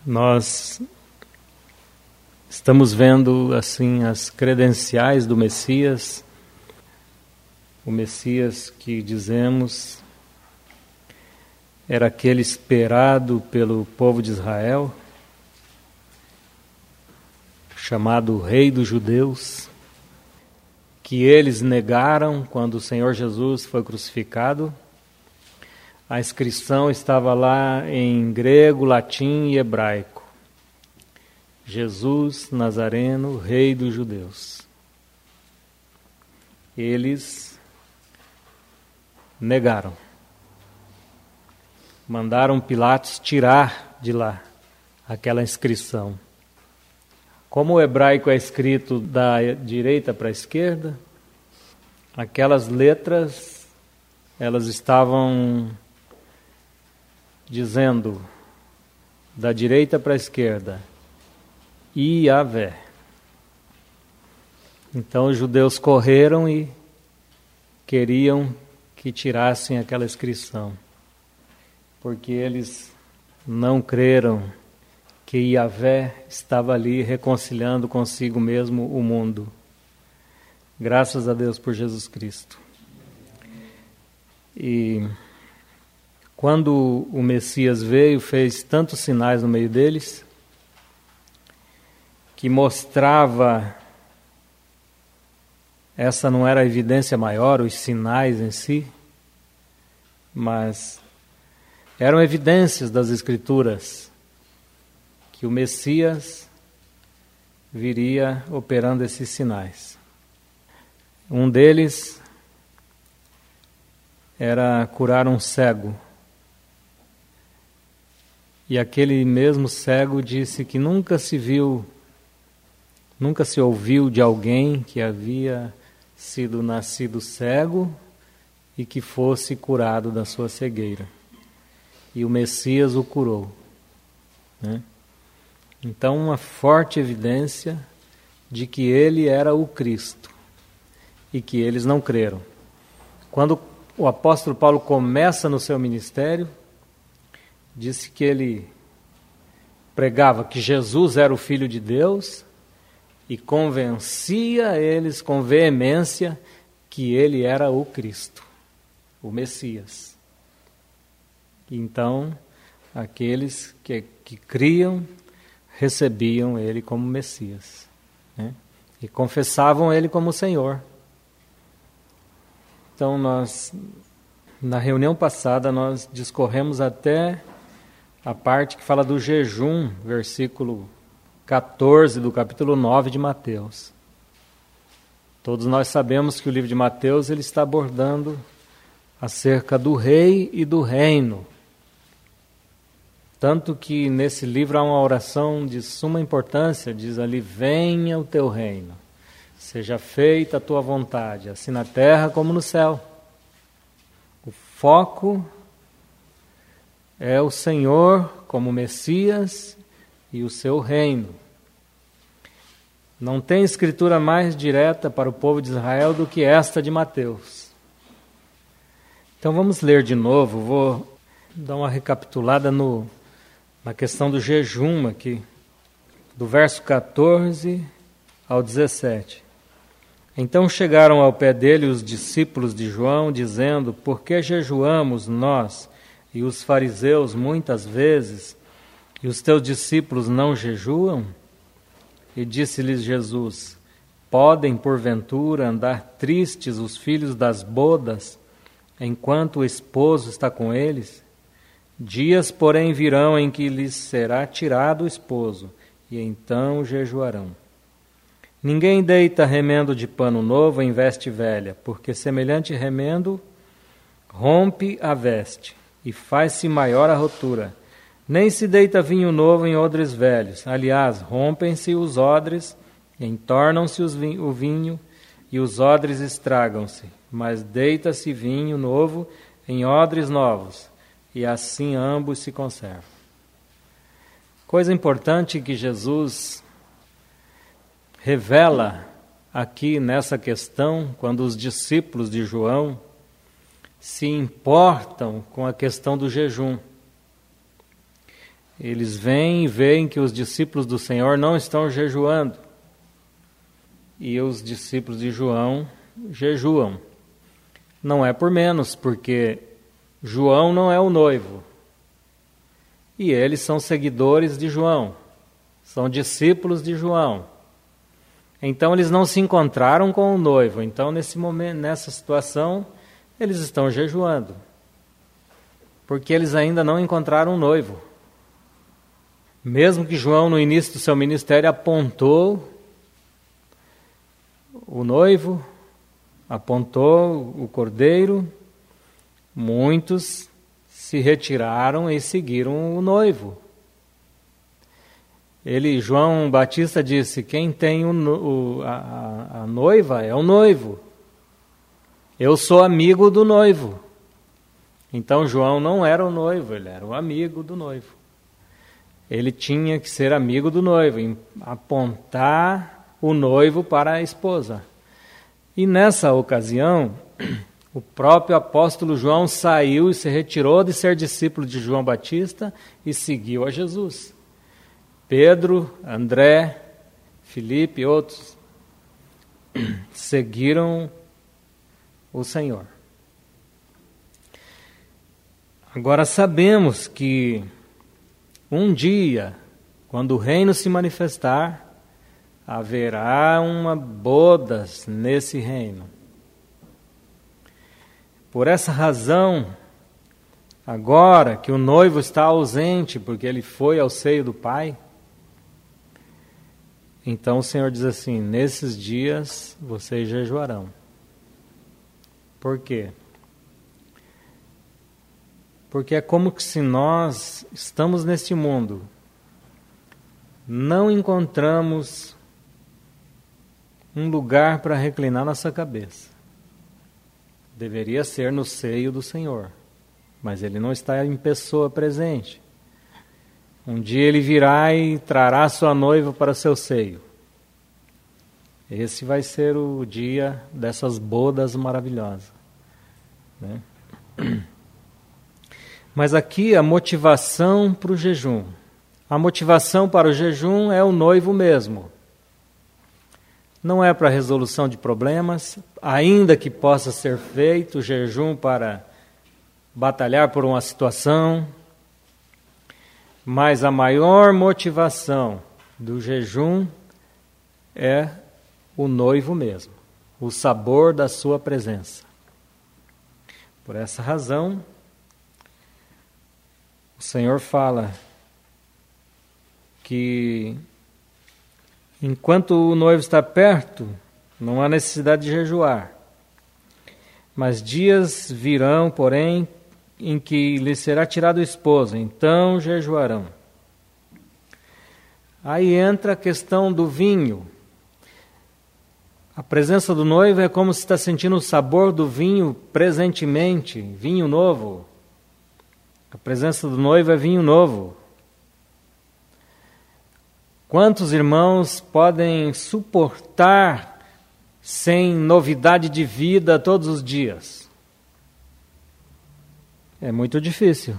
Nós estamos vendo assim as credenciais do Messias, o Messias que dizemos era aquele esperado pelo povo de Israel, chamado Rei dos Judeus, que eles negaram quando o Senhor Jesus foi crucificado. A inscrição estava lá em grego, latim e hebraico. Jesus Nazareno, Rei dos Judeus. Eles negaram. Mandaram Pilatos tirar de lá aquela inscrição. Como o hebraico é escrito da direita para a esquerda, aquelas letras, elas estavam dizendo da direita para a esquerda, Iavé. Então os judeus correram e queriam que tirassem aquela inscrição, porque eles não creram que Iavé estava ali reconciliando consigo mesmo o mundo. Graças a Deus por Jesus Cristo. E quando o Messias veio, fez tantos sinais no meio deles, que mostrava, essa não era a evidência maior, os sinais em si, mas eram evidências das Escrituras, que o Messias viria operando esses sinais. Um deles era curar um cego. E aquele mesmo cego disse que nunca se ouviu de alguém que havia sido nascido cego e que fosse curado da sua cegueira. E o Messias o curou, né? Então, uma forte evidência de que ele era o Cristo e que eles não creram. Quando o apóstolo Paulo começa no seu ministério, disse que ele pregava que Jesus era o Filho de Deus e convencia eles com veemência que ele era o Cristo, o Messias. Então, aqueles que criam recebiam ele como Messias, né? E confessavam ele como Senhor. Então, na reunião passada, nós discorremos até a parte que fala do jejum, versículo 14 do capítulo 9 de Mateus. Todos nós sabemos que o livro de Mateus ele está abordando acerca do rei e do reino. Tanto que nesse livro há uma oração de suma importância, diz ali, venha o teu reino, seja feita a tua vontade, assim na terra como no céu. O foco é o Senhor como Messias e o seu reino. Não tem escritura mais direta para o povo de Israel do que esta de Mateus. Então vamos ler de novo, vou dar uma recapitulada na questão do jejum aqui, do verso 14 ao 17. Então chegaram ao pé dele os discípulos de João, dizendo, por que jejuamos nós e os fariseus muitas vezes, e os teus discípulos não jejuam? E disse-lhes Jesus, podem porventura andar tristes os filhos das bodas, enquanto o esposo está com eles? Dias, porém, virão em que lhes será tirado o esposo, e então jejuarão. Ninguém deita remendo de pano novo em veste velha, porque semelhante remendo rompe a veste, e faz-se maior a rotura. Nem se deita vinho novo em odres velhos. Aliás, rompem-se os odres, entornam-se o vinho, e os odres estragam-se. Mas deita-se vinho novo em odres novos, e assim ambos se conservam. Coisa importante que Jesus revela aqui nessa questão, quando os discípulos de João se importam com a questão do jejum. eles vêm e veem que os discípulos do Senhor não estão jejuando. E os discípulos de João jejuam. Não é por menos, porque João não é o noivo. E eles são seguidores de João, são discípulos de João. Então eles não se encontraram com o noivo. Então nesse momento, nessa situação, eles estão jejuando, porque eles ainda não encontraram o noivo. Mesmo que João no início do seu ministério apontou o noivo, apontou o cordeiro, muitos se retiraram e seguiram o noivo. João Batista disse: quem tem a noiva é o noivo. Eu sou amigo do noivo. Então João não era o noivo, ele era o amigo do noivo. Ele tinha que ser amigo do noivo, apontar o noivo para a esposa. E nessa ocasião, o próprio apóstolo João saiu e se retirou de ser discípulo de João Batista e seguiu a Jesus. Pedro, André, Filipe e outros seguiram o Senhor. Agora sabemos que um dia, quando o reino se manifestar, haverá uma bodas nesse reino. Por essa razão, agora que o noivo está ausente, porque ele foi ao seio do Pai, então o Senhor diz assim: nesses dias vocês jejuarão. Por quê? Porque é como se nós estamos neste mundo, não encontramos um lugar para reclinar nossa cabeça. Deveria ser no seio do Senhor, mas Ele não está em pessoa presente. Um dia Ele virá e trará sua noiva para seu seio. Esse vai ser o dia dessas bodas maravilhosas, né? Mas aqui a motivação para o jejum. A motivação para o jejum é o noivo mesmo. Não é para resolução de problemas, ainda que possa ser feito o jejum para batalhar por uma situação, mas a maior motivação do jejum é o noivo mesmo, o sabor da sua presença. Por essa razão, o Senhor fala que enquanto o noivo está perto, não há necessidade de jejuar. Mas dias virão, porém, em que lhe será tirado o esposo, então jejuarão. Aí entra a questão do vinho. A presença do noivo é como se está sentindo o sabor do vinho presentemente, vinho novo. A presença do noivo é vinho novo. Quantos irmãos podem suportar sem novidade de vida todos os dias? É muito difícil.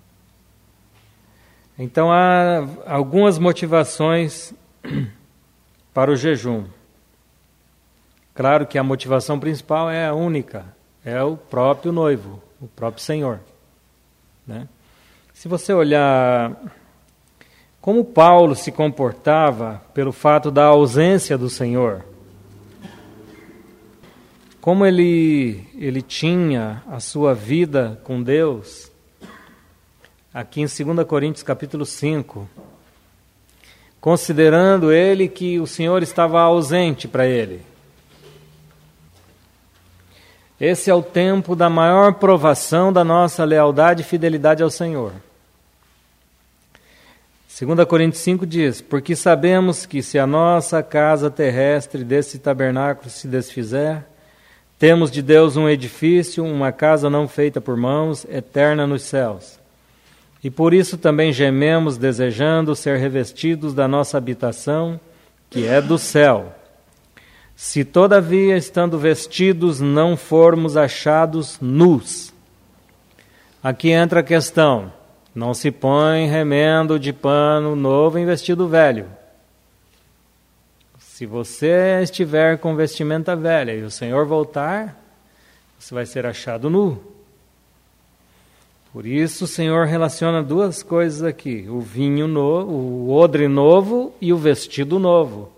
Então há algumas motivações para o jejum. Claro que a motivação principal é a única, é o próprio noivo, o próprio Senhor, né? Se você olhar como Paulo se comportava pelo fato da ausência do Senhor, como ele tinha a sua vida com Deus, aqui em 2 Coríntios capítulo 5, considerando ele que o Senhor estava ausente para ele. Esse é o tempo da maior provação da nossa lealdade e fidelidade ao Senhor. 2 Coríntios 5 diz: porque sabemos que se a nossa casa terrestre desse tabernáculo se desfizer, temos de Deus um edifício, uma casa não feita por mãos, eterna nos céus. E por isso também gememos, desejando ser revestidos da nossa habitação, que é do céu. Se todavia, estando vestidos, não formos achados nus. Aqui entra a questão: Não se põe remendo de pano novo em vestido velho. Se você estiver com vestimenta velha e o Senhor voltar, você vai ser achado nu. Por isso o Senhor relaciona duas coisas aqui: o vinho novo, o odre novo e o vestido novo.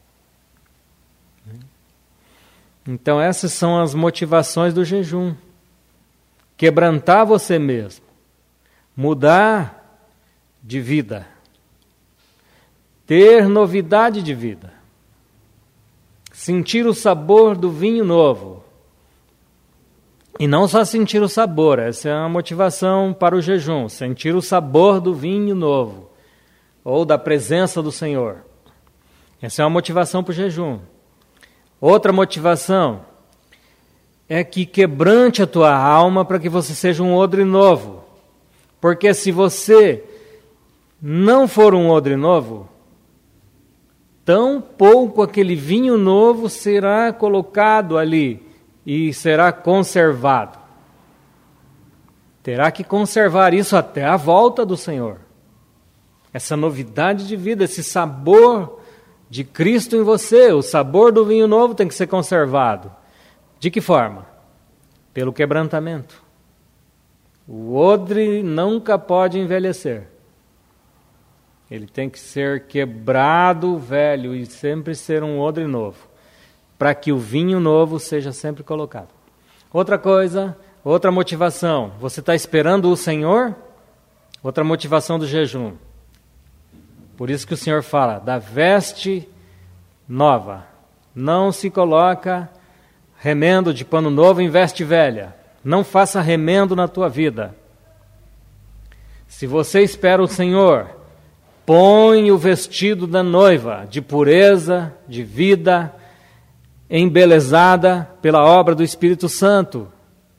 Então essas são as motivações do jejum. Quebrantar você mesmo, mudar de vida, ter novidade de vida, sentir o sabor do vinho novo. E não só sentir o sabor, essa é a motivação para o jejum, sentir o sabor do vinho novo, ou da presença do Senhor. Essa é uma motivação para o jejum. Outra motivação é que quebrante a tua alma para que você seja um odre novo. Porque se você não for um odre novo, tão pouco aquele vinho novo será colocado ali e será conservado. Terá que conservar isso até a volta do Senhor. Essa novidade de vida, esse sabor de Cristo em você, o sabor do vinho novo tem que ser conservado. De que forma? Pelo quebrantamento. O odre nunca pode envelhecer. Ele tem que ser quebrado, velho, e sempre ser um odre novo, para que o vinho novo seja sempre colocado. Outra coisa, outra motivação. Você está esperando o Senhor? Outra motivação do jejum. Por isso que o Senhor fala da veste nova. Não se coloca remendo de pano novo em veste velha. Não faça remendo na tua vida. Se você espera o Senhor, põe o vestido da noiva, de pureza, de vida, embelezada pela obra do Espírito Santo.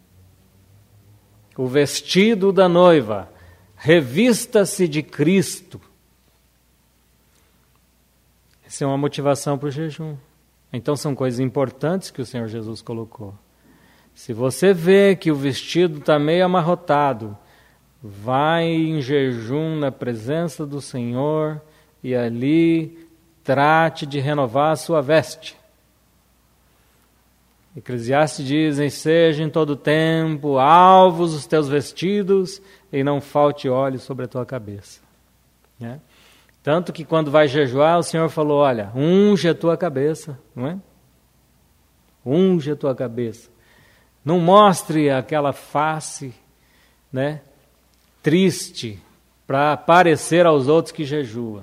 O vestido da noiva, revista-se de Cristo. Essa é uma motivação para o jejum. Então são coisas importantes que o Senhor Jesus colocou. Se você vê que o vestido está meio amarrotado, vai em jejum na presença do Senhor e ali trate de renovar a sua veste. Eclesiastes diz: seja em todo tempo alvos os teus vestidos e não falte óleo sobre a tua cabeça. Né? Tanto que quando vai jejuar, o Senhor falou: olha, unge a tua cabeça, não é? Unge a tua cabeça. Não mostre aquela face, né, triste para parecer aos outros que jejua.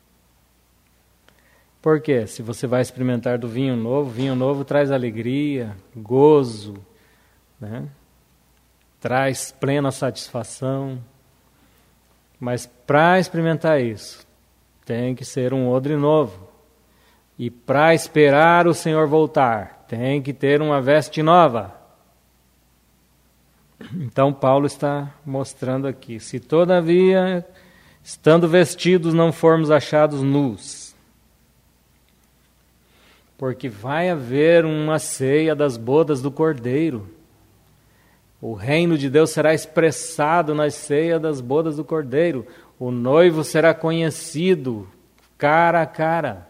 Por quê? Se você vai experimentar do vinho novo traz alegria, gozo, né? Traz plena satisfação. Mas para experimentar isso, tem que ser um odre novo. E para esperar o Senhor voltar, tem que ter uma veste nova. Então Paulo está mostrando aqui: se todavia, estando vestidos, não formos achados nus, porque vai haver uma ceia das bodas do Cordeiro. O reino de Deus será expressado na ceia das bodas do Cordeiro. O noivo será conhecido cara a cara.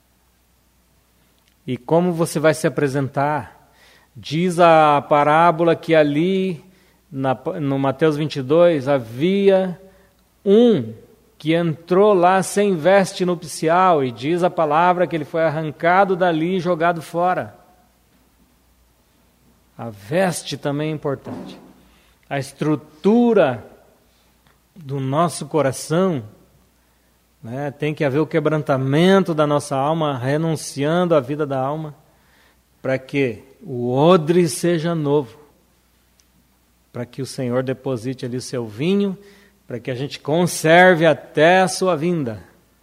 E como você vai se apresentar? Diz a parábola que ali, no Mateus 22, havia um que entrou lá sem veste nupcial, e diz a palavra que ele foi arrancado dali e jogado fora. A veste também é importante. A estrutura do nosso coração, né, tem que haver o quebrantamento da nossa alma, renunciando à vida da alma, para que o odre seja novo, para que o Senhor deposite ali o seu vinho, para que a gente conserve até a sua vinda.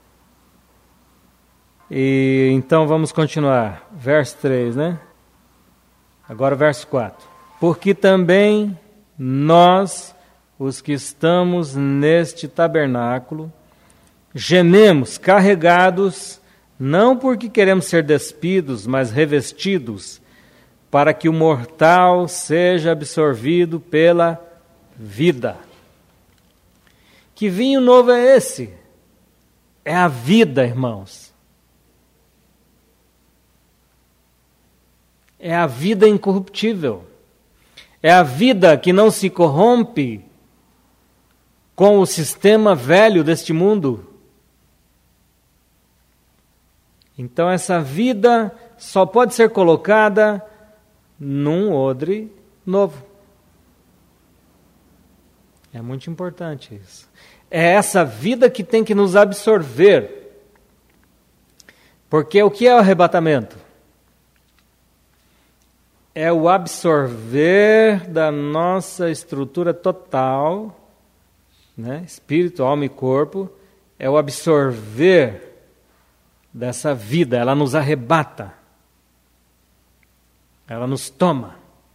E então vamos continuar. Verso 3, né? Agora verso 4. Porque também nós, os que estamos neste tabernáculo, gememos carregados, não porque queremos ser despidos, mas revestidos, para que o mortal seja absorvido pela vida. Que vinho novo é esse? É a vida, irmãos. É a vida incorruptível. É a vida que não se corrompe com o sistema velho deste mundo. Então essa vida só pode ser colocada num odre novo. É muito importante isso. É essa vida que tem que nos absorver. Porque o que é o arrebatamento? É o absorver da nossa estrutura total, né? Espírito, alma e corpo, é o absorver dessa vida, ela nos arrebata, ela nos toma.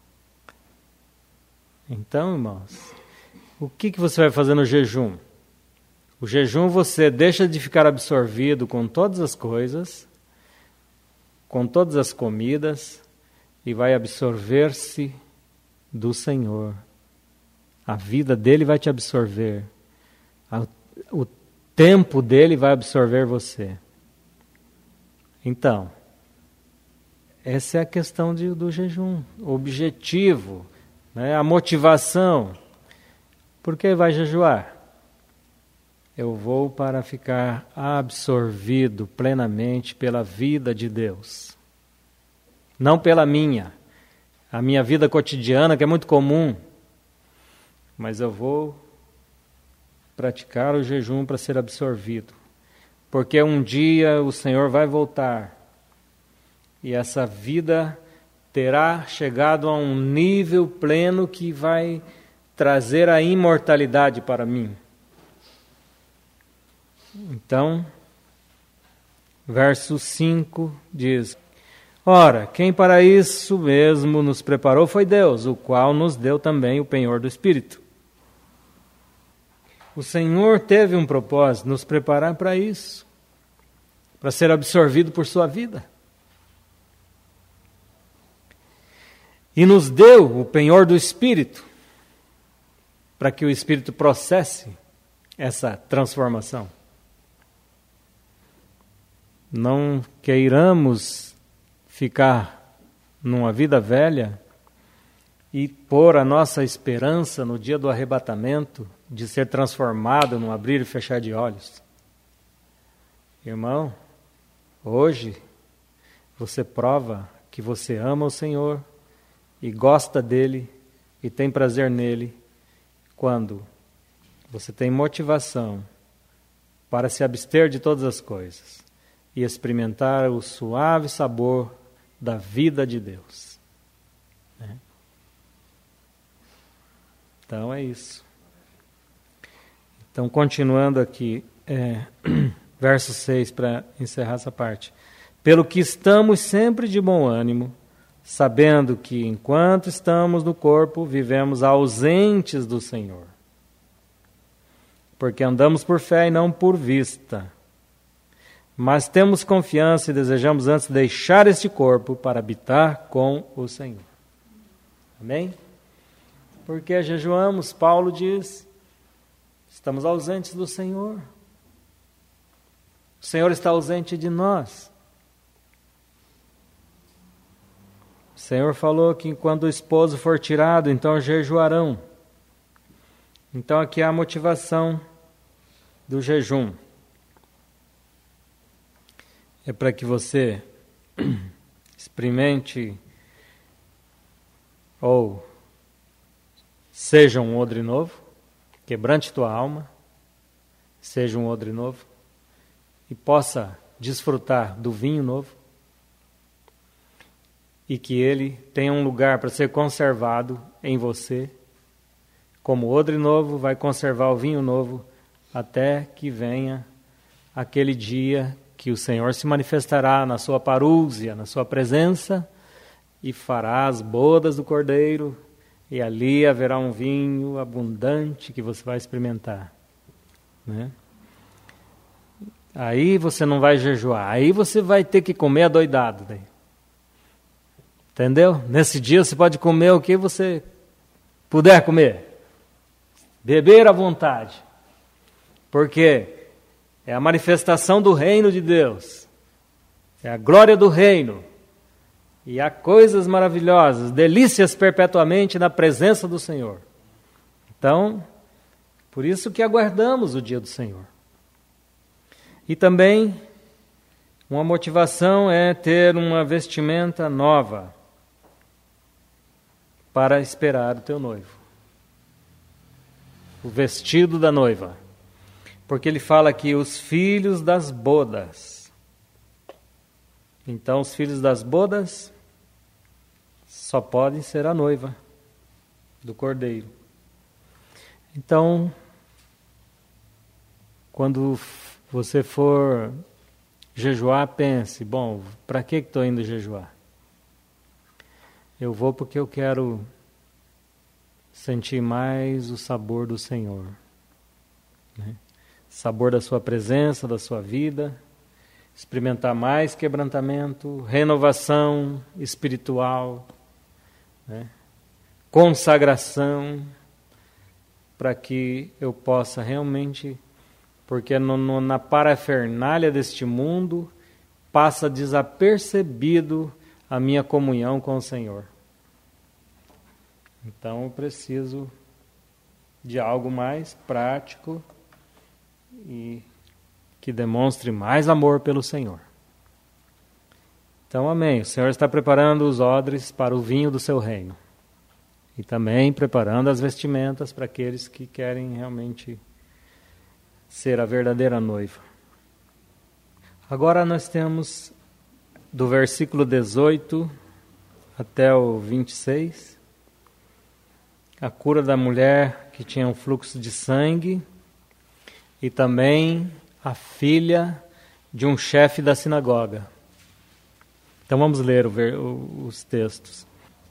Então, irmãos, o que você vai fazer no jejum? O jejum você deixa de ficar absorvido com todas as coisas, com todas as comidas, e vai absorver-se do Senhor. A vida dele vai te absorver. O tempo dele vai absorver você. Então, essa é a questão do jejum. O objetivo, né? A motivação. Por que vai jejuar? Eu vou para ficar absorvido plenamente pela vida de Deus. Não pela minha. A minha vida cotidiana, que é muito comum. Mas eu vou praticar o jejum para ser absorvido. Porque um dia o Senhor vai voltar. E essa vida terá chegado a um nível pleno que vai trazer a imortalidade para mim. Então, verso 5 diz: Ora, quem para isso mesmo nos preparou foi Deus, o qual nos deu também o penhor do Espírito. O Senhor teve um propósito, nos preparar para isso, para ser absorvido por sua vida. E nos deu o penhor do Espírito, para que o Espírito processe essa transformação. Não queiramos ficar numa vida velha e pôr a nossa esperança no dia do arrebatamento de ser transformado num abrir e fechar de olhos. Irmão, hoje você prova que você ama o Senhor e gosta dele e tem prazer nele quando você tem motivação para se abster de todas as coisas e experimentar o suave sabor da vida de Deus. Né? Então é isso. Então, continuando aqui, verso 6, para encerrar essa parte. Pelo que estamos sempre de bom ânimo, sabendo que, enquanto estamos no corpo, vivemos ausentes do Senhor. Porque andamos por fé e não por vista. Mas temos confiança e desejamos antes deixar este corpo para habitar com o Senhor. Amém? Porque jejuamos, Paulo diz, estamos ausentes do Senhor. O Senhor está ausente de nós. O Senhor falou que quando o esposo for tirado, então jejuarão. Então aqui há a motivação do jejum. É para que você experimente ou seja um odre novo, quebrante tua alma, seja um odre novo e possa desfrutar do vinho novo e que ele tenha um lugar para ser conservado em você, como odre novo vai conservar o vinho novo até que venha aquele dia que o Senhor se manifestará na sua parúzia, na sua presença, e fará as bodas do Cordeiro, e ali haverá um vinho abundante que você vai experimentar. Né? Aí você não vai jejuar, aí você vai ter que comer adoidado. Daí. Entendeu? Nesse dia você pode comer o que você puder comer. Beber à vontade. Porque é a manifestação do reino de Deus, é a glória do reino, e há coisas maravilhosas, delícias perpetuamente na presença do Senhor. Então, por isso que aguardamos o dia do Senhor. E também, uma motivação é ter uma vestimenta nova para esperar o teu noivo. O vestido da noiva. Porque ele fala aqui, os filhos das bodas. Então, os filhos das bodas só podem ser a noiva do Cordeiro. Então, quando você for jejuar, pense, bom, para que estou indo jejuar? Eu vou porque eu quero sentir mais o sabor do Senhor, né? Sabor da sua presença, da sua vida, experimentar mais quebrantamento, renovação espiritual, né? Consagração, para que eu possa realmente, porque na parafernália deste mundo passa desapercebido a minha comunhão com o Senhor. Então eu preciso de algo mais prático e que demonstre mais amor pelo Senhor. Então, amém. O Senhor está preparando os odres para o vinho do seu reino. E também preparando as vestimentas para aqueles que querem realmente ser a verdadeira noiva. Agora nós temos do versículo 18 até o 26, a cura da mulher que tinha um fluxo de sangue e também a filha de um chefe da sinagoga. Então vamos ler os textos.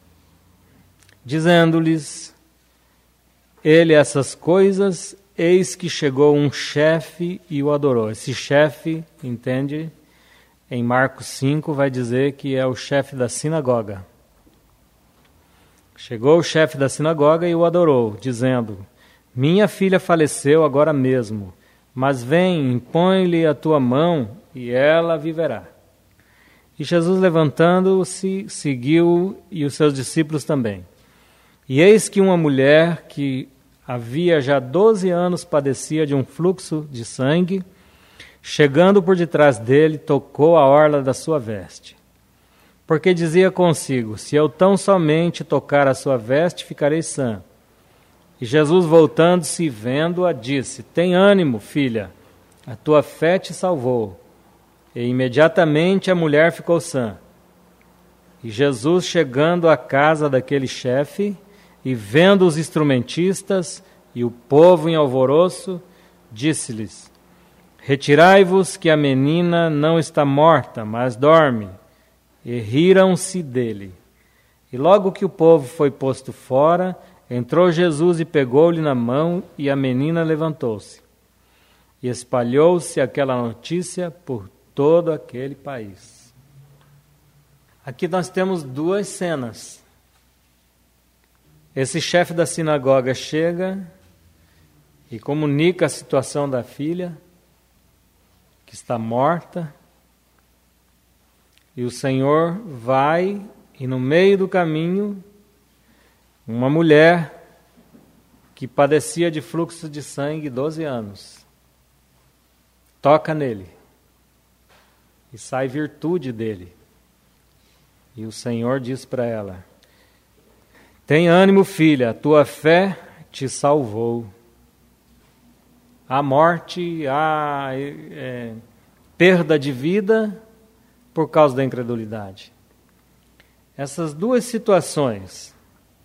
Dizendo-lhes ele essas coisas, eis que chegou um chefe e o adorou. Esse chefe, entende? Em Marcos 5 vai dizer que é o chefe da sinagoga. Chegou o chefe da sinagoga e o adorou, dizendo: minha filha faleceu agora mesmo, mas vem, impõe-lhe a tua mão e ela viverá. E Jesus, levantando-se, seguiu, e os seus discípulos também. E eis que uma mulher que havia já 12 anos padecia de um fluxo de sangue, chegando por detrás dele, tocou a orla da sua veste. Porque dizia consigo: se eu tão somente tocar a sua veste, ficarei sã. E Jesus, voltando-se e vendo-a, disse: tem ânimo, filha, a tua fé te salvou. E imediatamente a mulher ficou sã. E Jesus, chegando à casa daquele chefe, e vendo os instrumentistas e o povo em alvoroço, disse-lhes: retirai-vos, que a menina não está morta, mas dorme. E riram-se dele. E logo que o povo foi posto fora, entrou Jesus e pegou-lhe na mão, e a menina levantou-se. E espalhou-se aquela notícia por todo aquele país. Aqui nós temos duas cenas. Esse chefe da sinagoga chega e comunica a situação da filha, que está morta. E o Senhor vai, e no meio do caminho, uma mulher que padecia de fluxo de sangue 12 anos, toca nele, e sai virtude dele. E o Senhor diz para ela: tem ânimo, filha, a tua fé te salvou. Há morte, há perda de vida por causa da incredulidade. Essas duas situações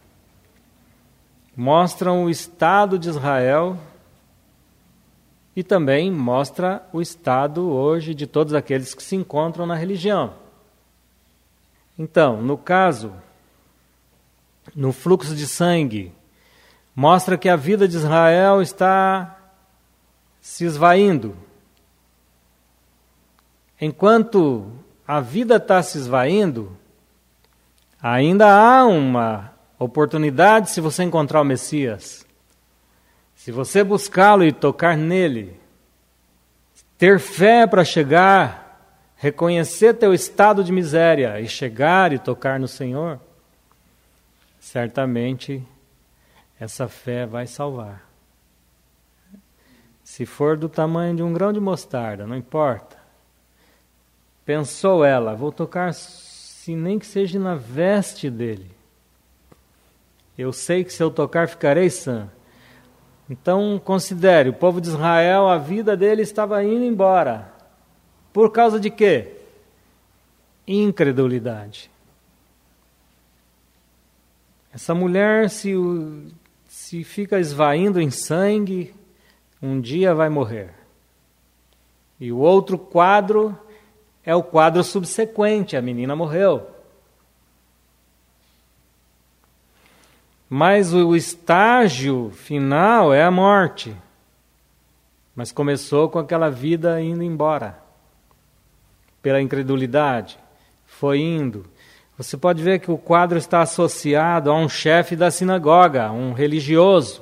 mostram o estado de Israel e também mostra o estado hoje de todos aqueles que se encontram na religião. Então, no caso, no fluxo de sangue, mostra que a vida de Israel está se esvaindo. Enquanto a vida está se esvaindo, ainda há uma oportunidade se você encontrar o Messias. Se você buscá-lo e tocar nele, ter fé para chegar, reconhecer teu estado de miséria e chegar e tocar no Senhor, certamente essa fé vai salvar. Se for do tamanho de um grão de mostarda, não importa. Pensou ela, vou tocar, se nem que seja na veste dele. Eu sei que se eu tocar ficarei sã. Então considere, o povo de Israel, a vida dele estava indo embora. Por causa de quê? Incredulidade. Essa mulher se fica esvaindo em sangue, um dia vai morrer. E o outro quadro é o quadro subsequente, a menina morreu. Mas o estágio final é a morte. Mas começou com aquela vida indo embora. Pela incredulidade. Foi indo. Você pode ver que o quadro está associado a um chefe da sinagoga, um religioso.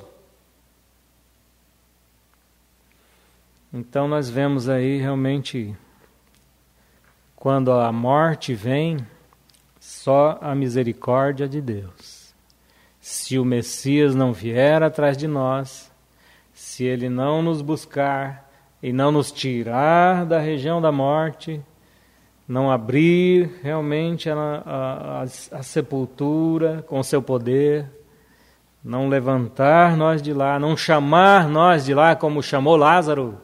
Então nós vemos aí realmente, quando a morte vem, só a misericórdia de Deus. Se o Messias não vier atrás de nós, se ele não nos buscar e não nos tirar da região da morte, não abrir realmente a sepultura com o seu poder, não levantar nós de lá, não chamar nós de lá como chamou Lázaro,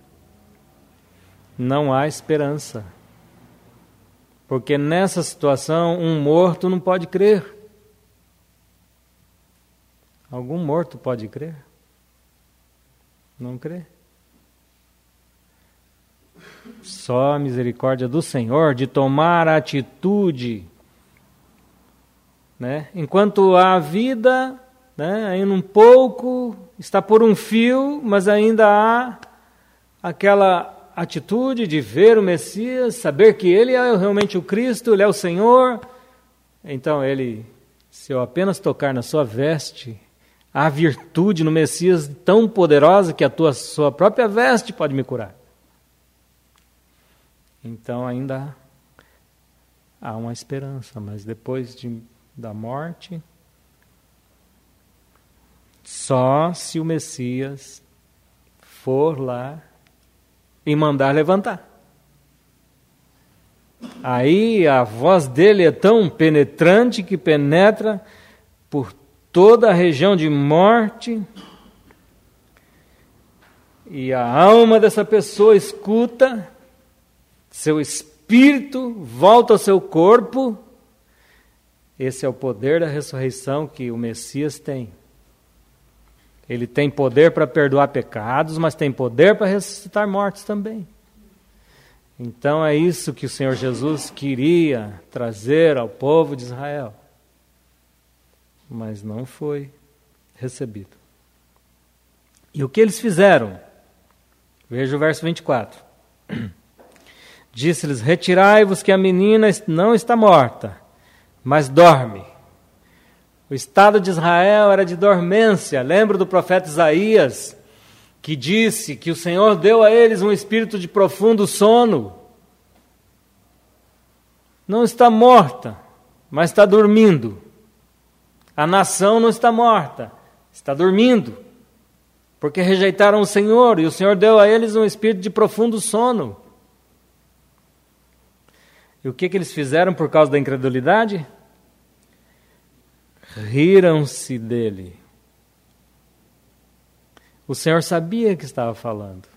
não há esperança. Porque nessa situação, um morto não pode crer. Algum morto pode crer? Não crê? Só a misericórdia do Senhor de tomar a atitude, né? Enquanto a vida, né, ainda um pouco, está por um fio, mas ainda há aquela atitude de ver o Messias, saber que Ele é realmente o Cristo, Ele é o Senhor. Então Ele, se eu apenas tocar na sua veste, há virtude no Messias tão poderosa que a sua própria veste pode me curar. Então ainda há uma esperança, mas depois da morte, só se o Messias for lá e mandar levantar. Aí a voz dele é tão penetrante que penetra por toda a região de morte, e a alma dessa pessoa escuta, seu espírito volta ao seu corpo. Esse é o poder da ressurreição que o Messias tem. Ele tem poder para perdoar pecados, mas tem poder para ressuscitar mortos também. Então é isso que o Senhor Jesus queria trazer ao povo de Israel. Mas não foi recebido. E o que eles fizeram? Veja o verso 24. Disse-lhes: retirai-vos que a menina não está morta, mas dorme. O estado de Israel era de dormência. Lembra do profeta Isaías, que disse que o Senhor deu a eles um espírito de profundo sono. Não está morta, mas está dormindo. A nação não está morta, está dormindo, porque rejeitaram o Senhor, e o Senhor deu a eles um espírito de profundo sono. E o que eles fizeram por causa da incredulidade? Riram-se dele. O Senhor sabia que estava falando.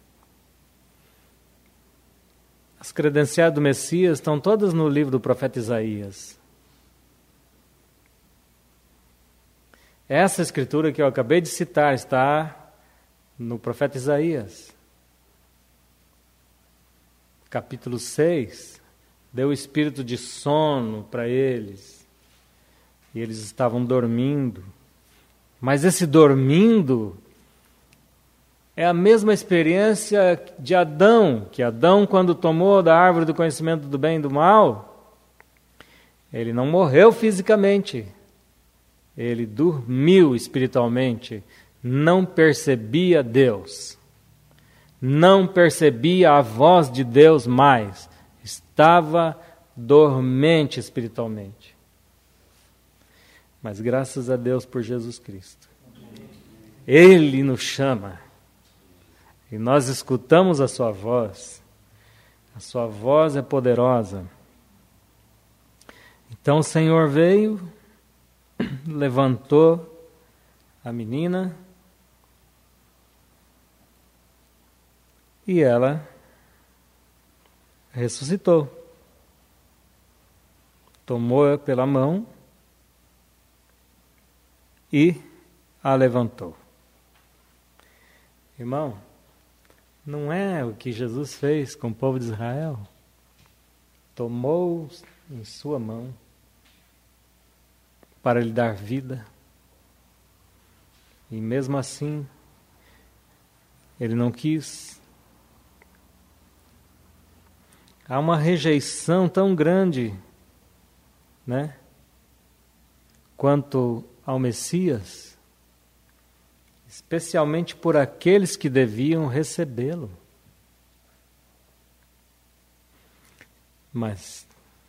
As credenciais do Messias estão todas no livro do profeta Isaías. Essa escritura que eu acabei de citar está no profeta Isaías. Capítulo 6, deu o espírito de sono para eles. E eles estavam dormindo. Mas esse dormindo é a mesma experiência de Adão, que Adão, quando tomou da árvore do conhecimento do bem e do mal, ele não morreu fisicamente. Ele dormiu espiritualmente, não percebia Deus, não percebia a voz de Deus mais, estava dormente espiritualmente. Mas graças a Deus por Jesus Cristo, Ele nos chama e nós escutamos a sua voz é poderosa. Então o Senhor veio, levantou a menina e ela ressuscitou. Tomou-a pela mão e a levantou. Irmão, não é o que Jesus fez com o povo de Israel? Tomou em sua mão para lhe dar vida. E mesmo assim, ele não quis. Há uma rejeição tão grande, né, quanto ao Messias, especialmente por aqueles que deviam recebê-lo. Mas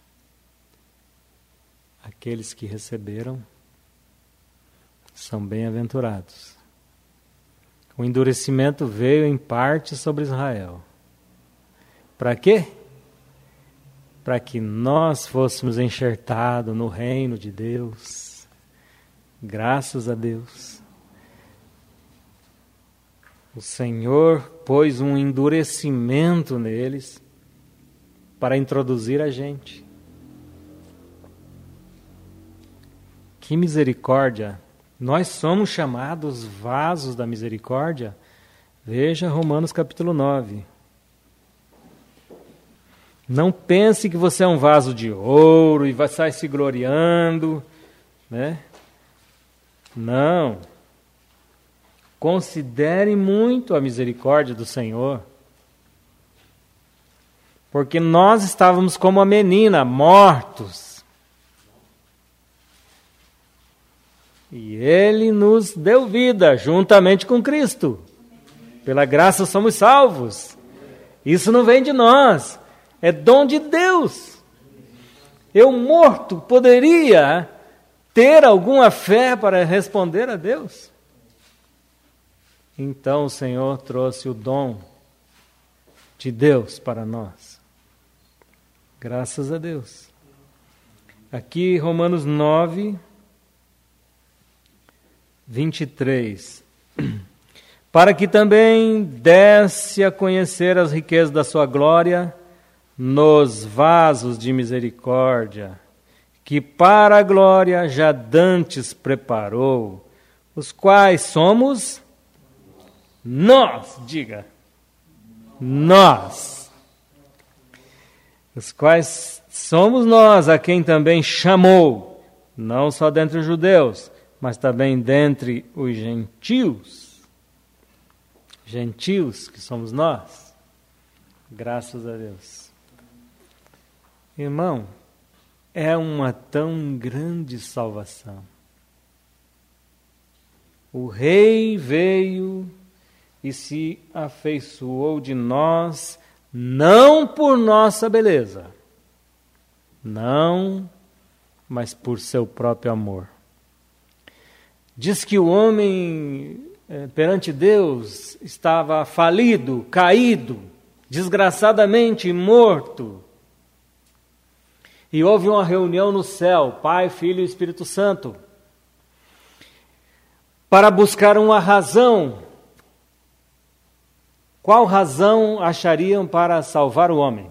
aqueles que receberam são bem-aventurados. O endurecimento veio em parte sobre Israel. Para quê? Para que nós fôssemos enxertados no reino de Deus. Graças a Deus. O Senhor pôs um endurecimento neles para introduzir a gente. Que misericórdia! Nós somos chamados vasos da misericórdia. Veja Romanos capítulo 9. Não pense que você é um vaso de ouro e vai sair se gloriando, né? Não. Considere muito a misericórdia do Senhor. Porque nós estávamos como a menina, mortos. E Ele nos deu vida, juntamente com Cristo. Pela graça somos salvos. Isso não vem de nós, é dom de Deus. Eu, morto, poderia ter alguma fé para responder a Deus? Então o Senhor trouxe o dom de Deus para nós. Graças a Deus. Aqui, Romanos 9, 23. Para que também desse a conhecer as riquezas da sua glória nos vasos de misericórdia, que para a glória já dantes preparou, os quais somos nós, diga, nós. Os quais somos nós, a quem também chamou, não só dentre os judeus, mas também dentre os gentios. Gentios, que somos nós. Graças a Deus. Irmão, é uma tão grande salvação. O Rei veio e se afeiçoou de nós, não por nossa beleza, não, mas por seu próprio amor. Diz que o homem, perante Deus, estava falido, caído, desgraçadamente morto. E houve uma reunião no céu, Pai, Filho e Espírito Santo, para buscar uma razão. Qual razão achariam para salvar o homem?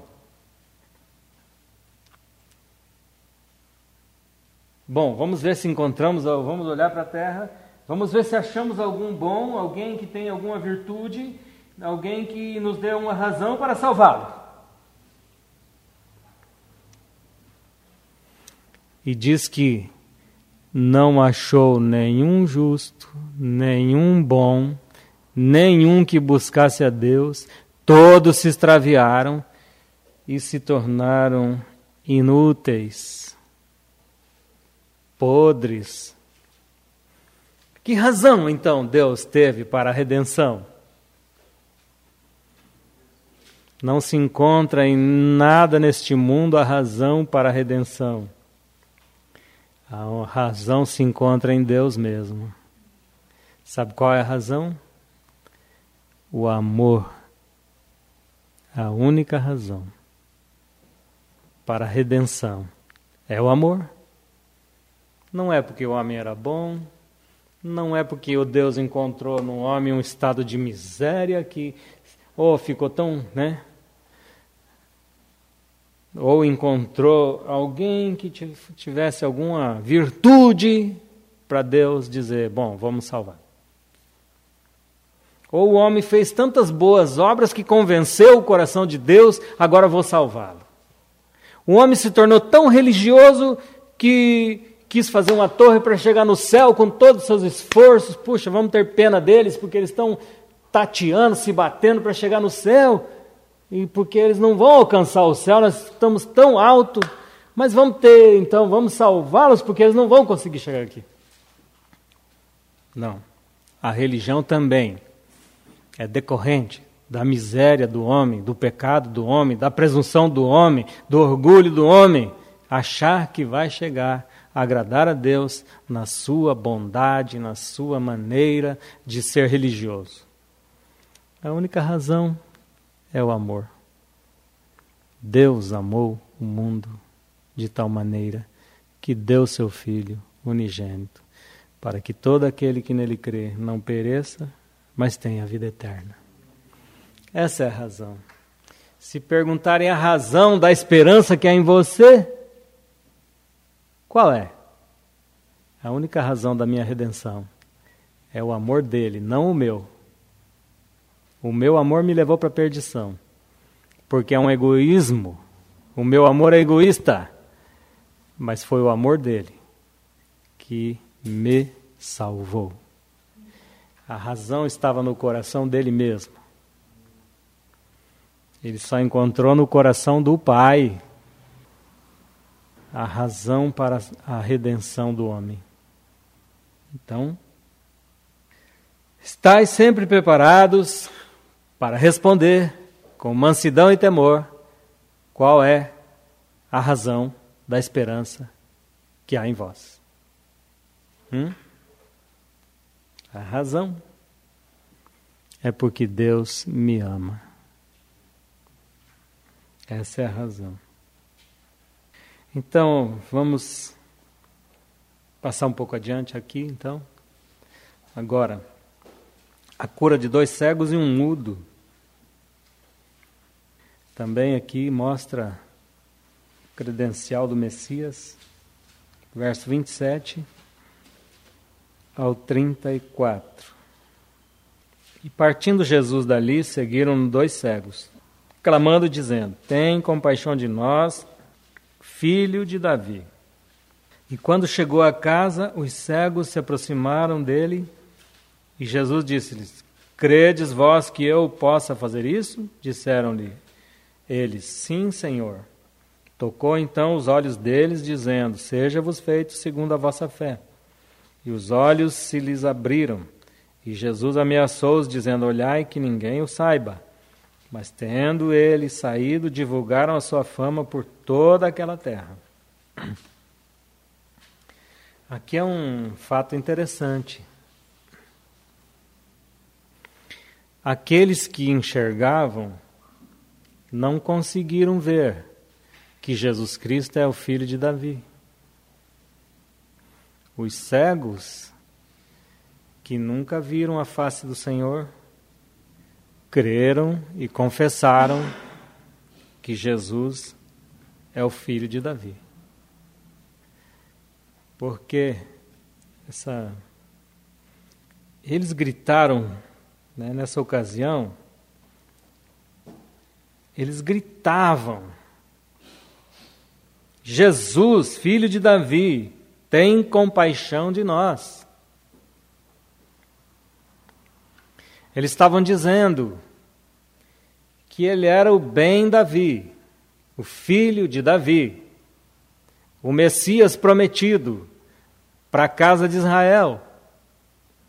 Bom, vamos ver se encontramos, vamos olhar para a terra, vamos ver se achamos algum bom, alguém que tem alguma virtude, alguém que nos dê uma razão para salvá-lo. E diz que não achou nenhum justo, nenhum bom, nenhum que buscasse a Deus, todos se extraviaram e se tornaram inúteis, podres. Que razão, então, Deus teve para a redenção? Não se encontra em nada neste mundo a razão para a redenção. A razão se encontra em Deus mesmo. Sabe qual é a razão? O amor. A única razão para a redenção é o amor. Não é porque o homem era bom, não é porque o Deus encontrou no homem um estado de miséria que ficou tão, ou encontrou alguém que tivesse alguma virtude para Deus dizer, bom, vamos salvar. Ou o homem fez tantas boas obras que convenceu o coração de Deus, agora vou salvá-lo. O homem se tornou tão religioso que quis fazer uma torre para chegar no céu com todos os seus esforços. Puxa, vamos ter pena deles porque eles estão tateando, se batendo para chegar no céu. E porque eles não vão alcançar o céu, nós estamos tão alto. Mas vamos salvá-los porque eles não vão conseguir chegar aqui. Não. A religião também é decorrente da miséria do homem, do pecado do homem, da presunção do homem, do orgulho do homem, achar que vai chegar a agradar a Deus na sua bondade, na sua maneira de ser religioso. A única razão é o amor. Deus amou o mundo de tal maneira que deu seu Filho unigênito, para que todo aquele que nele crê não pereça, mas tenha a vida eterna. Essa é a razão. Se perguntarem a razão da esperança que há em você, qual é? A única razão da minha redenção é o amor dele, não o meu. O meu amor me levou para a perdição, porque é um egoísmo. O meu amor é egoísta, mas foi o amor dele que me salvou. A razão estava no coração dele mesmo. Ele só encontrou no coração do Pai a razão para a redenção do homem. Então, estais sempre preparados para responder com mansidão e temor qual é a razão da esperança que há em vós. A razão é porque Deus me ama. Essa é a razão. Então, vamos passar um pouco adiante aqui, então. Agora, a cura de 2 cegos e um mudo. Também aqui mostra o credencial do Messias, verso 27 ao 34. E partindo Jesus dali, seguiram 2 cegos, clamando, dizendo, tem compaixão de nós, filho de Davi. E quando chegou à casa, os cegos se aproximaram dele, e Jesus disse-lhes, credes vós que eu possa fazer isso? Disseram-lhe eles, sim, Senhor. Tocou então os olhos deles, dizendo, seja-vos feito segundo a vossa fé. E os olhos se lhes abriram. E Jesus ameaçou-os, dizendo, olhai que ninguém o saiba. Mas tendo eles saído, divulgaram a sua fama por toda aquela terra. Aqui é um fato interessante. Aqueles que enxergavam não conseguiram ver que Jesus Cristo é o filho de Davi. Os cegos, que nunca viram a face do Senhor, creram e confessaram que Jesus é o filho de Davi. Porque eles gritaram, nessa ocasião, eles gritavam, Jesus, filho de Davi, tem compaixão de nós. Eles estavam dizendo que ele era o bem Davi, o filho de Davi, o Messias prometido para a casa de Israel.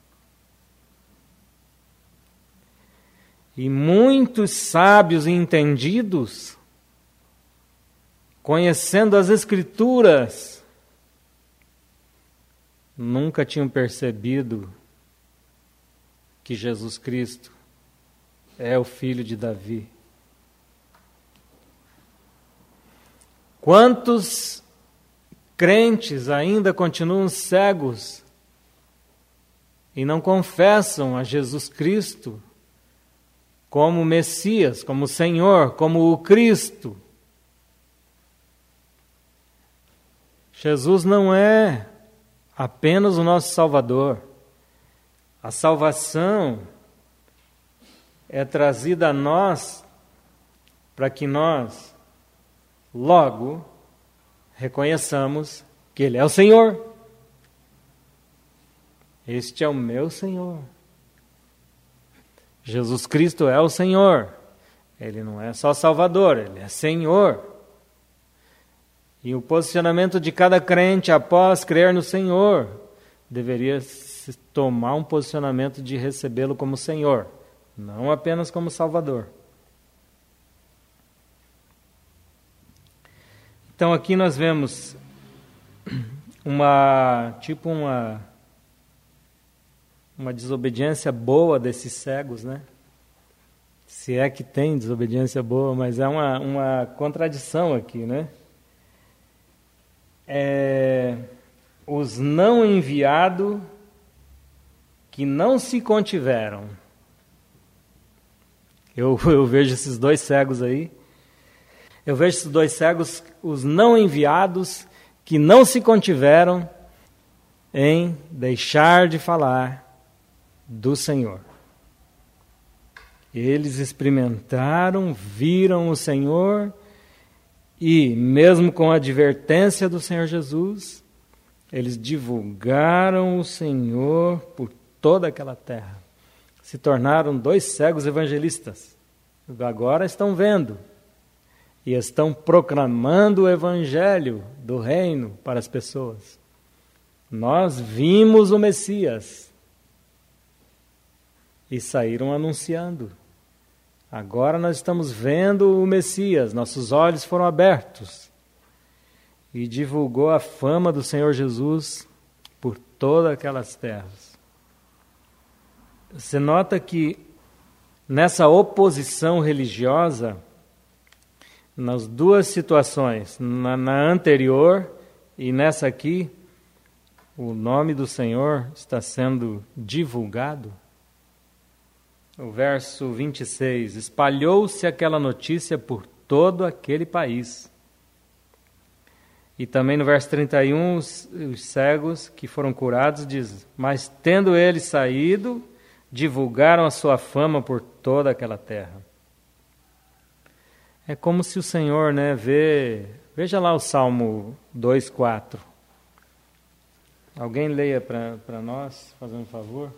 E muitos sábios e entendidos, conhecendo as Escrituras, nunca tinham percebido que Jesus Cristo é o filho de Davi. Quantos crentes ainda continuam cegos e não confessam a Jesus Cristo como Messias, como Senhor, como o Cristo? Jesus não é apenas o nosso Salvador. A salvação é trazida a nós para que nós logo reconheçamos que Ele é o Senhor. Este é o meu Senhor. Jesus Cristo é o Senhor. Ele não é só Salvador, Ele é Senhor. E o posicionamento de cada crente após crer no Senhor deveria se tomar um posicionamento de recebê-lo como Senhor, não apenas como Salvador. Então aqui nós vemos uma desobediência boa desses cegos, né? Se é que tem desobediência boa, mas é uma contradição aqui, né? Os não enviados que não se contiveram. Eu vejo esses dois cegos aí. Eu vejo esses dois cegos, os não enviados, que não se contiveram em deixar de falar do Senhor. Eles experimentaram, viram o Senhor e, mesmo com a advertência do Senhor Jesus, eles divulgaram o Senhor por toda aquela terra. Se tornaram dois cegos evangelistas. Agora estão vendo e estão proclamando o evangelho do reino para as pessoas. Nós vimos o Messias e saíram anunciando. Agora nós estamos vendo o Messias, nossos olhos foram abertos. E divulgou a fama do Senhor Jesus por todas aquelas terras. Você nota que nessa oposição religiosa, nas duas situações, na anterior e nessa aqui, o nome do Senhor está sendo divulgado. O verso 26, espalhou-se aquela notícia por todo aquele país. E também no verso 31, os cegos que foram curados dizem, mas tendo eles saído, divulgaram a sua fama por toda aquela terra. É como se o Senhor, né, veja lá o Salmo 2:4. Alguém leia para nós, fazendo um favor.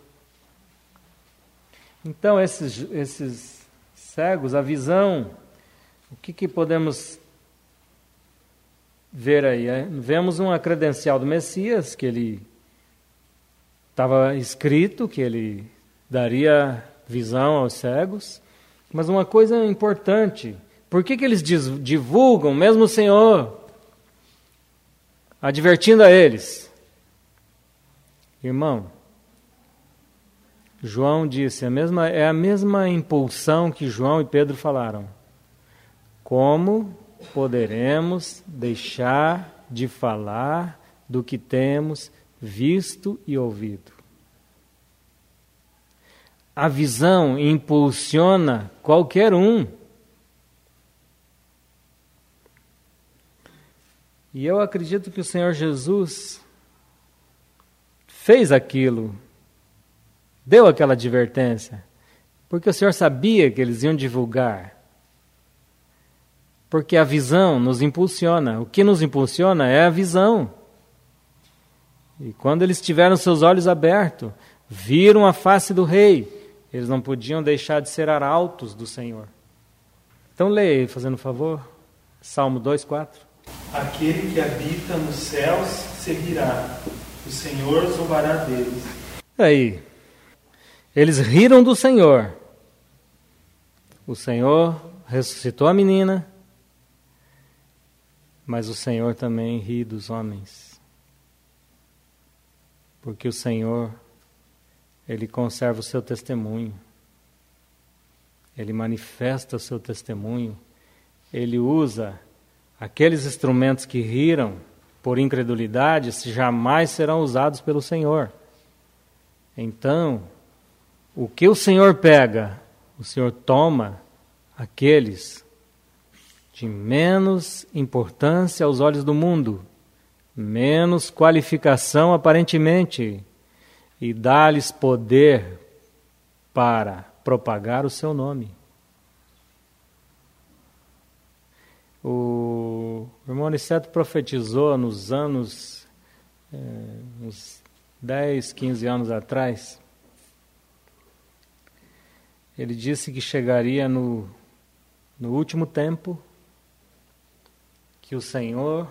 Então, esses cegos, a visão, o que podemos ver aí? Vemos uma credencial do Messias, que ele estava escrito, que ele daria visão aos cegos, mas uma coisa importante, por que eles divulgam, mesmo o Senhor advertindo a eles? Irmão, João disse, é a mesma impulsão que João e Pedro falaram. Como poderemos deixar de falar do que temos visto e ouvido? A visão impulsiona qualquer um. E eu acredito que o Senhor Jesus fez aquilo, deu aquela advertência, porque o Senhor sabia que eles iam divulgar. Porque a visão nos impulsiona. O que nos impulsiona é a visão. E quando eles tiveram seus olhos abertos, viram a face do rei, eles não podiam deixar de ser arautos do Senhor. Então leia aí, fazendo favor, Salmo 2:4. Aquele que habita nos céus seguirá, o Senhor zombará deles. Aí, eles riram do Senhor. O Senhor ressuscitou a menina, mas o Senhor também ri dos homens. Porque o Senhor, Ele conserva o seu testemunho. Ele manifesta o seu testemunho. Ele usa aqueles instrumentos que riram por incredulidade, jamais serão usados pelo Senhor. Então, o que o Senhor pega, o Senhor toma aqueles de menos importância aos olhos do mundo, menos qualificação aparentemente, e dá-lhes poder para propagar o seu nome. O irmão Aniceto profetizou nos anos, uns 10, 15 anos atrás. Ele disse que chegaria no último tempo, que o Senhor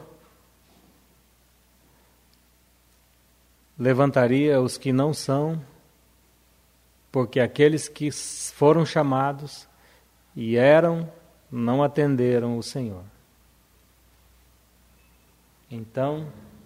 levantaria os que não são, porque aqueles que foram chamados e eram, não atenderam o Senhor. Então,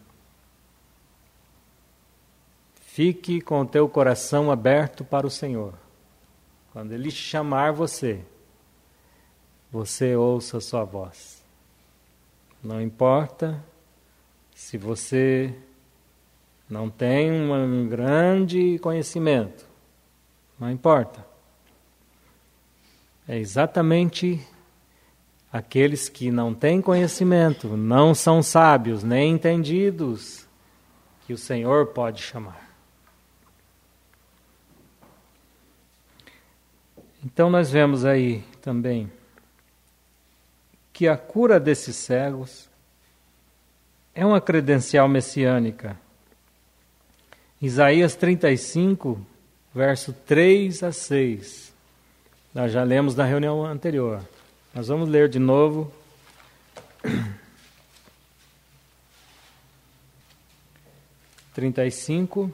fique com o teu coração aberto para o Senhor. Quando Ele chamar você ouça a sua voz. Não importa se você não tem um grande conhecimento. Não importa. É exatamente aqueles que não têm conhecimento, não são sábios, nem entendidos, que o Senhor pode chamar. Então nós vemos aí também que a cura desses cegos é uma credencial messiânica. Isaías 35, verso 3 a 6. Nós já lemos na reunião anterior. Nós vamos ler de novo. 35,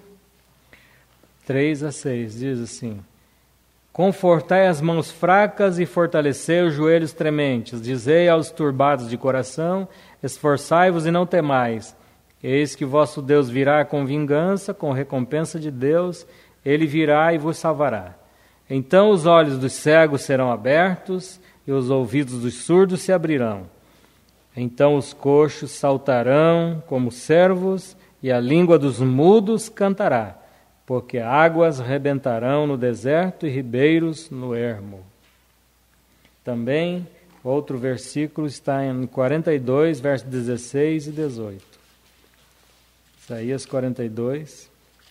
3 a 6. Diz assim: Confortai as mãos fracas e fortalecei os joelhos trementes. Dizei aos turbados de coração: esforçai-vos e não temais. Eis que vosso Deus virá com vingança, com recompensa de Deus. Ele virá e vos salvará. Então os olhos dos cegos serão abertos e os ouvidos dos surdos se abrirão. Então os coxos saltarão como cervos e a língua dos mudos cantará, porque águas rebentarão no deserto e ribeiros no ermo. Também outro versículo está em 42, versos 16 e 18. Isaías 42,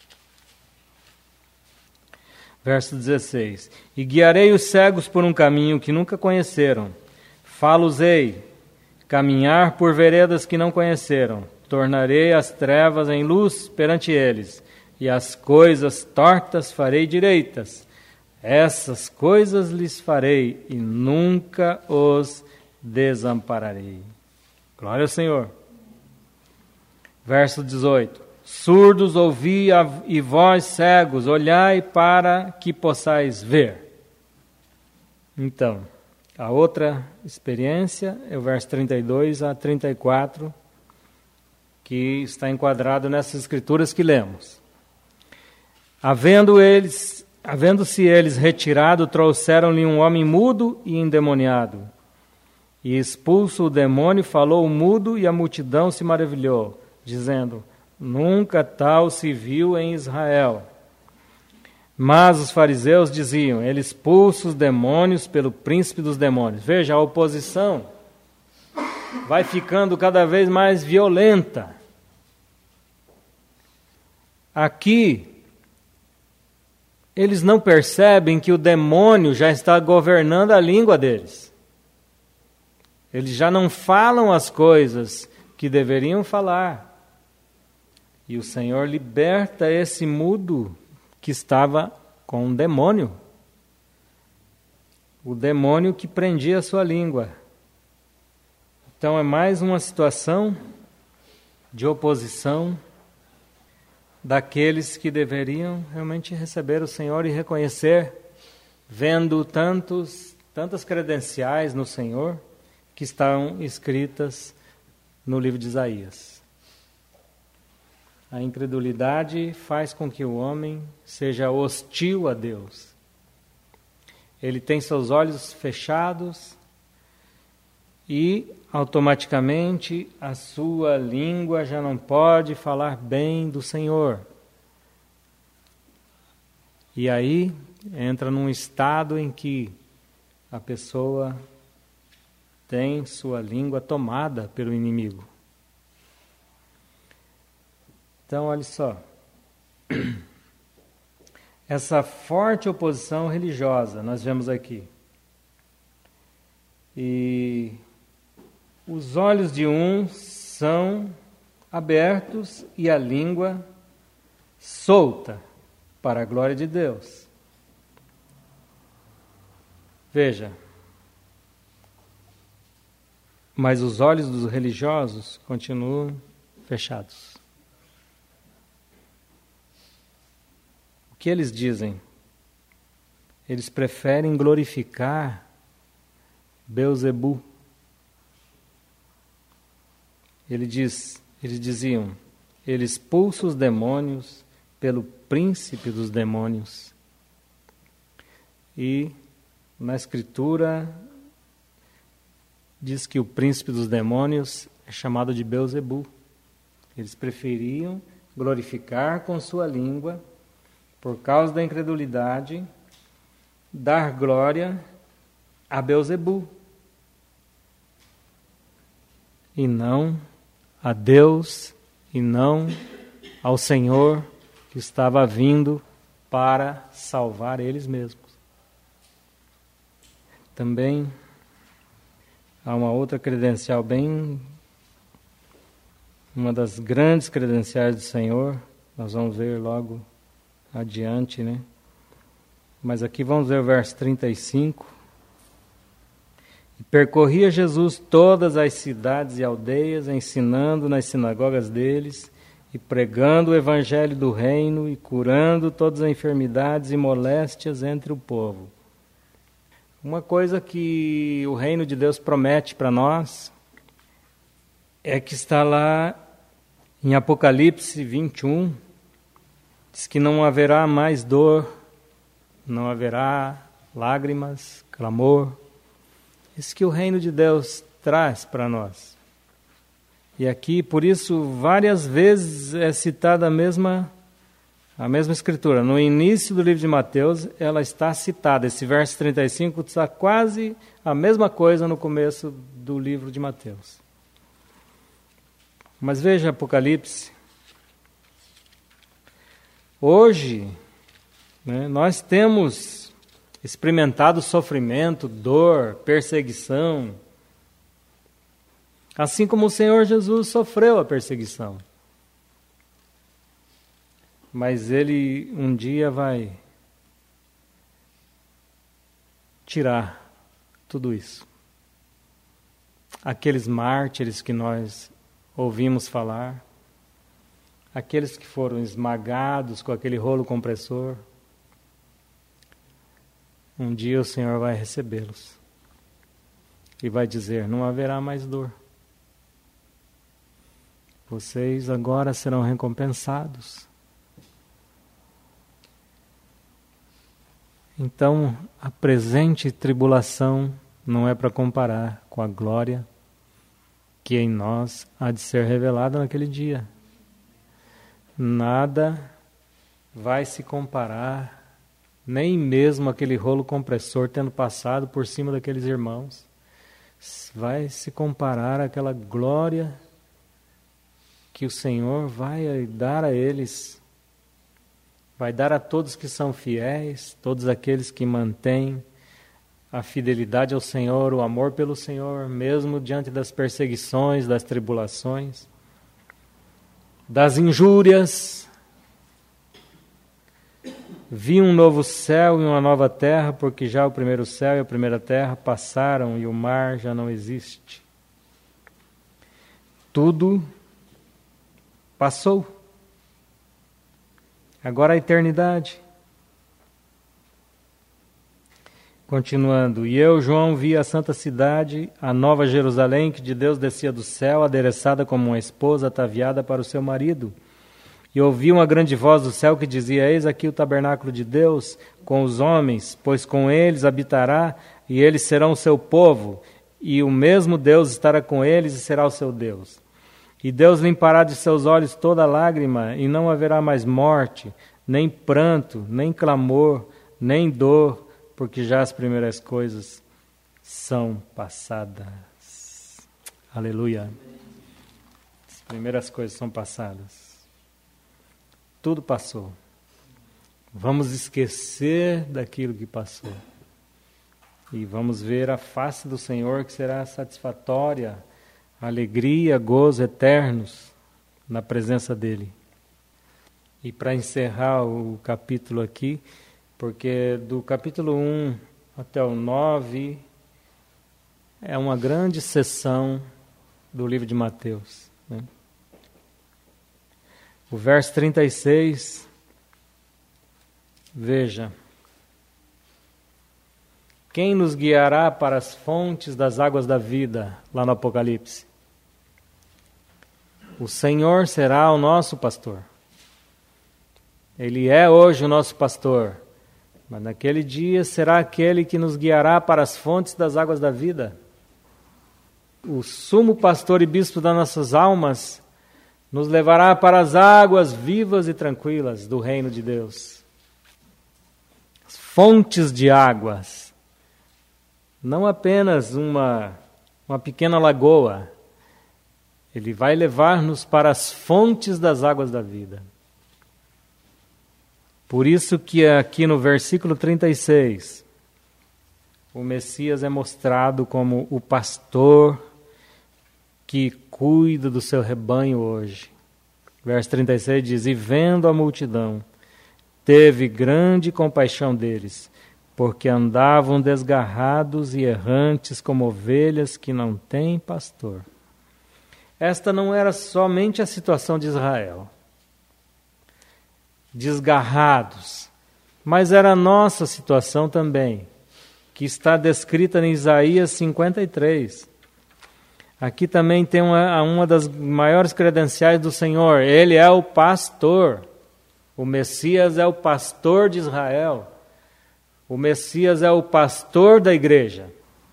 verso 16. E guiarei os cegos por um caminho que nunca conheceram. Fá-los-ei caminhar por veredas que não conheceram. Tornarei as trevas em luz perante eles, e as coisas tortas farei direitas. Essas coisas lhes farei, e nunca os desampararei. Glória ao Senhor. Verso 18. Surdos ouvi, e vós cegos, olhai para que possais ver. Então, a outra experiência é o verso 32 a 34, que está enquadrado nessas escrituras que lemos. Havendo-se eles retirado, trouxeram-lhe um homem mudo e endemoniado. E expulso o demônio, falou o mudo, e a multidão se maravilhou, dizendo: nunca tal se viu em Israel. Mas os fariseus diziam: ele expulsa os demônios pelo príncipe dos demônios. Veja, a oposição vai ficando cada vez mais violenta. Aqui, eles não percebem que o demônio já está governando a língua deles. Eles já não falam as coisas que deveriam falar. E o Senhor liberta esse mudo que estava com um demônio. O demônio que prendia a sua língua. Então é mais uma situação de oposição daqueles que deveriam realmente receber o Senhor e reconhecer, vendo tantas tantas credenciais no Senhor que estão escritas no livro de Isaías. A incredulidade faz com que o homem seja hostil a Deus. Ele tem seus olhos fechados e, automaticamente, a sua língua já não pode falar bem do Senhor. E aí entra num estado em que a pessoa tem sua língua tomada pelo inimigo. Então, olha só. Essa forte oposição religiosa nós vemos aqui. E os olhos de um são abertos e a língua solta para a glória de Deus. Veja, mas os olhos dos religiosos continuam fechados. O que eles dizem? Eles preferem glorificar Beelzebu. Eles diziam, ele expulsa os demônios pelo príncipe dos demônios. E na Escritura diz que o príncipe dos demônios é chamado de Beelzebu. Eles preferiam glorificar com sua língua, por causa da incredulidade, dar glória a Beelzebu e não a Deus e não ao Senhor que estava vindo para salvar eles mesmos. Também há uma outra credencial uma das grandes credenciais do Senhor, nós vamos ver logo adiante, né? Mas aqui vamos ver o verso 35. E percorria Jesus todas as cidades e aldeias, ensinando nas sinagogas deles, e pregando o evangelho do reino, e curando todas as enfermidades e moléstias entre o povo. Uma coisa que o reino de Deus promete para nós é que está lá em Apocalipse 21, diz que não haverá mais dor, não haverá lágrimas, clamor. Isso que o reino de Deus traz para nós. E aqui, por isso, várias vezes é citada a mesma escritura. No início do livro de Mateus, ela está citada. Esse verso 35 está quase a mesma coisa no começo do livro de Mateus. Mas veja Apocalipse. Hoje, né, nós temos experimentado sofrimento, dor, perseguição, assim como o Senhor Jesus sofreu a perseguição. Mas Ele um dia vai tirar tudo isso. Aqueles mártires que nós ouvimos falar, aqueles que foram esmagados com aquele rolo compressor, um dia o Senhor vai recebê-los e vai dizer, não haverá mais dor. Vocês agora serão recompensados. Então, a presente tribulação não é para comparar com a glória que em nós há de ser revelada naquele dia. Nada vai se comparar, nem mesmo aquele rolo compressor tendo passado por cima daqueles irmãos, vai se comparar àquela glória que o Senhor vai dar a eles, vai dar a todos que são fiéis, todos aqueles que mantêm a fidelidade ao Senhor, o amor pelo Senhor, mesmo diante das perseguições, das tribulações, das injúrias. Vi um novo céu e uma nova terra, porque já o primeiro céu e a primeira terra passaram e o mar já não existe. Tudo passou. Agora a eternidade. Continuando, e eu, João, vi a santa cidade, a nova Jerusalém, que de Deus descia do céu, adereçada como uma esposa ataviada para o seu marido. E ouvi uma grande voz do céu que dizia, eis aqui o tabernáculo de Deus com os homens, pois com eles habitará, e eles serão o seu povo, e o mesmo Deus estará com eles e será o seu Deus. E Deus limpará de seus olhos toda lágrima, e não haverá mais morte, nem pranto, nem clamor, nem dor, porque já as primeiras coisas são passadas. Aleluia. As primeiras coisas são passadas. Tudo passou. Vamos esquecer daquilo que passou. E vamos ver a face do Senhor, que será satisfatória, alegria, gozo eternos na presença dEle. E para encerrar o capítulo aqui, porque do capítulo 1 até o 9 é uma grande sessão do livro de Mateus, né? O verso 36, veja. Quem nos guiará para as fontes das águas da vida, lá no Apocalipse? O Senhor será o nosso pastor. Ele é hoje o nosso pastor. Mas naquele dia será aquele que nos guiará para as fontes das águas da vida. O sumo pastor e bispo das nossas almas nos levará para as águas vivas e tranquilas do reino de Deus. As fontes de águas. Não apenas uma pequena lagoa. Ele vai levar-nos para as fontes das águas da vida. Por isso que aqui no versículo 36, o Messias é mostrado como o pastor que cuida do seu rebanho hoje. Verso 36 diz, e vendo a multidão, teve grande compaixão deles, porque andavam desgarrados e errantes como ovelhas que não têm pastor. Esta não era somente a situação de Israel. Desgarrados, mas era a nossa situação também, que está descrita em Isaías 53. Aqui também tem uma das maiores credenciais do Senhor, Ele é o pastor, o Messias é o pastor de Israel, o Messias é o pastor da igreja.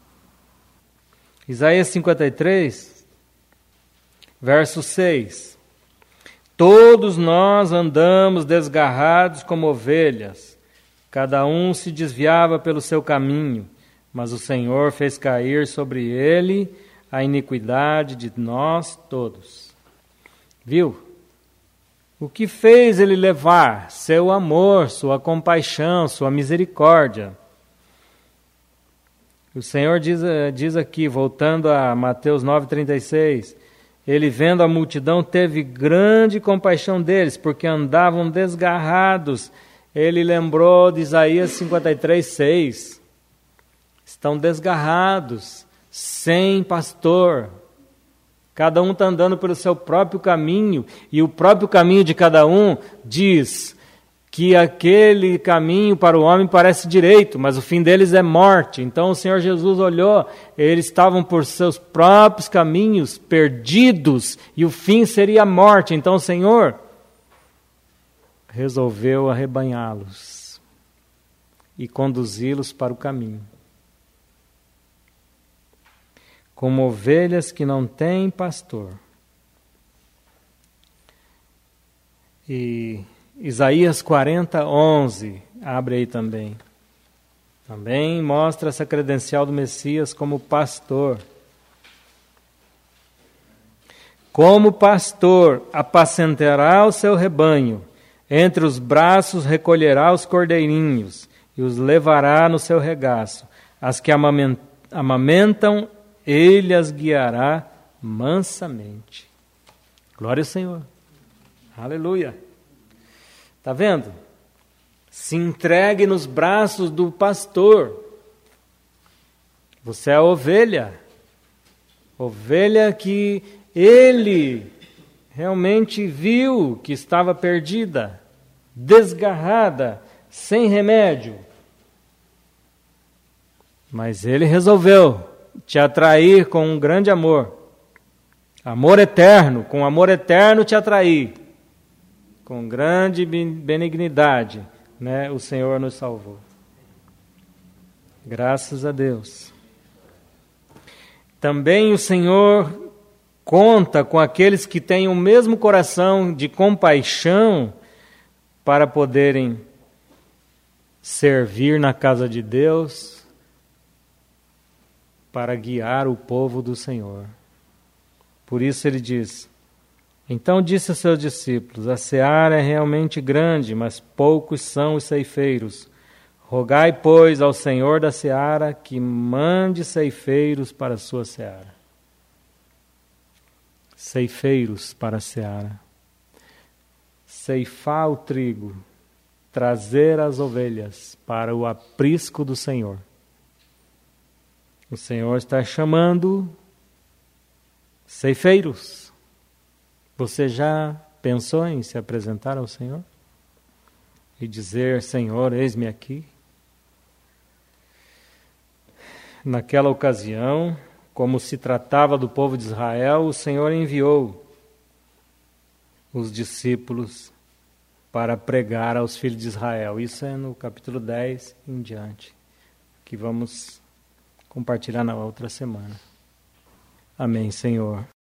Isaías 53, verso 6. Todos nós andamos desgarrados como ovelhas, cada um se desviava pelo seu caminho, mas o Senhor fez cair sobre ele a iniquidade de nós todos. Viu? O que fez ele levar? Seu amor, sua compaixão, sua misericórdia. O Senhor diz aqui, voltando a Mateus 9,36, ele, vendo a multidão, teve grande compaixão deles, porque andavam desgarrados. Ele lembrou de Isaías 53:6. Estão desgarrados, sem pastor. Cada um está andando pelo seu próprio caminho, e o próprio caminho de cada um diz que aquele caminho para o homem parece direito, mas o fim deles é morte. Então o Senhor Jesus olhou, eles estavam por seus próprios caminhos, perdidos, e o fim seria a morte. Então o Senhor resolveu arrebanhá-los e conduzi-los para o caminho. Como ovelhas que não têm pastor. E Isaías 40:11, abre aí também. Também mostra essa credencial do Messias como pastor. Como pastor, apacentará o seu rebanho, entre os braços recolherá os cordeirinhos e os levará no seu regaço. As que amamentam, ele as guiará mansamente. Glória ao Senhor. Aleluia. Está vendo? Se entregue nos braços do pastor. Você é a ovelha. Ovelha que ele realmente viu que estava perdida, desgarrada, sem remédio. Mas Ele resolveu te atrair com um grande amor. Amor eterno, com amor eterno te atrair. Com grande benignidade, né, o Senhor nos salvou. Graças a Deus. Também o Senhor conta com aqueles que têm o mesmo coração de compaixão para poderem servir na casa de Deus, para guiar o povo do Senhor. Por isso ele diz: então disse aos seus discípulos: a seara é realmente grande, mas poucos são os ceifeiros. Rogai, pois, ao Senhor da seara que mande ceifeiros para a sua seara. Ceifeiros para a seara. Ceifar o trigo, trazer as ovelhas para o aprisco do Senhor. O Senhor está chamando ceifeiros. Você já pensou em se apresentar ao Senhor? E dizer: Senhor, eis-me aqui? Naquela ocasião, como se tratava do povo de Israel, o Senhor enviou os discípulos para pregar aos filhos de Israel. Isso é no capítulo 10 em diante, que vamos compartilhar na outra semana. Amém, Senhor.